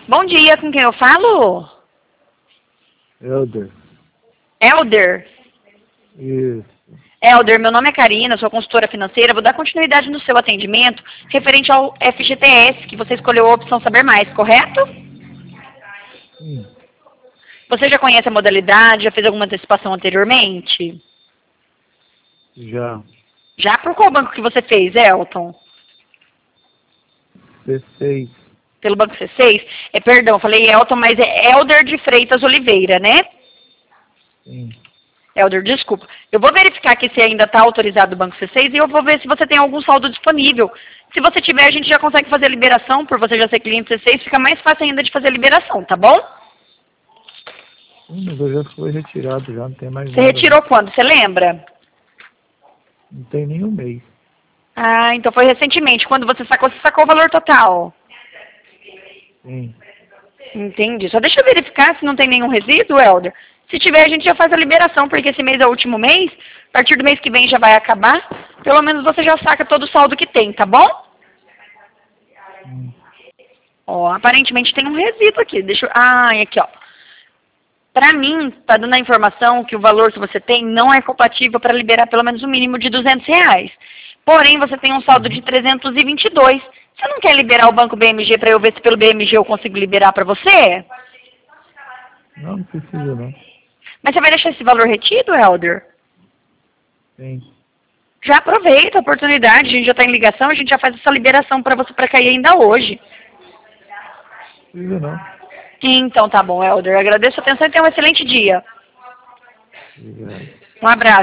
Bom dia, com quem eu falo? Helder. Helder. Isso. Helder, meu nome é Karina, sou consultora financeira. Vou dar continuidade no seu atendimento referente ao FGTS, que você escolheu a opção Saber Mais, correto? Sim. Você já conhece a modalidade, já fez alguma antecipação anteriormente? Já. Já? Por qual banco que você fez, Elton? C6. Pelo Banco C6? Perdão, falei Elton, mas é Helder de Freitas Oliveira, né? Sim. Helder, desculpa. Eu vou verificar aqui se ainda está autorizado o Banco C6 e eu vou ver se você tem algum saldo disponível. Se você tiver, a gente já consegue fazer a liberação, por você já ser cliente C6, fica mais fácil ainda de fazer a liberação, tá bom? Sim, mas eu já fui retirado, já não tem mais Você nada. retirou quando? Você lembra? Não tem nem um mês. Ah, então foi recentemente. Quando você sacou o valor total. Sim. Entendi. Só deixa eu verificar se não tem nenhum resíduo, Helder. Se tiver, a gente já faz a liberação, porque esse mês é o último mês. A partir do mês que vem já vai acabar. Pelo menos você já saca todo o saldo que tem, tá bom? Ó, aparentemente tem um resíduo aqui. Deixa eu... Ah, aqui, ó. Pra mim, tá dando a informação que o valor que você tem não é compatível para liberar pelo menos o mínimo de R$200. Porém, você tem um saldo de 322. Você não quer liberar o Banco BMG para eu ver se pelo BMG eu consigo liberar para você? Não, não precisa não. Mas você vai deixar esse valor retido, Helder? Sim. Já aproveita a oportunidade, a gente já está em ligação, a gente já faz essa liberação para você para cair ainda hoje. Não precisa não. Então tá bom, Helder. Agradeço a atenção e tenha um excelente dia. Obrigado. Um abraço.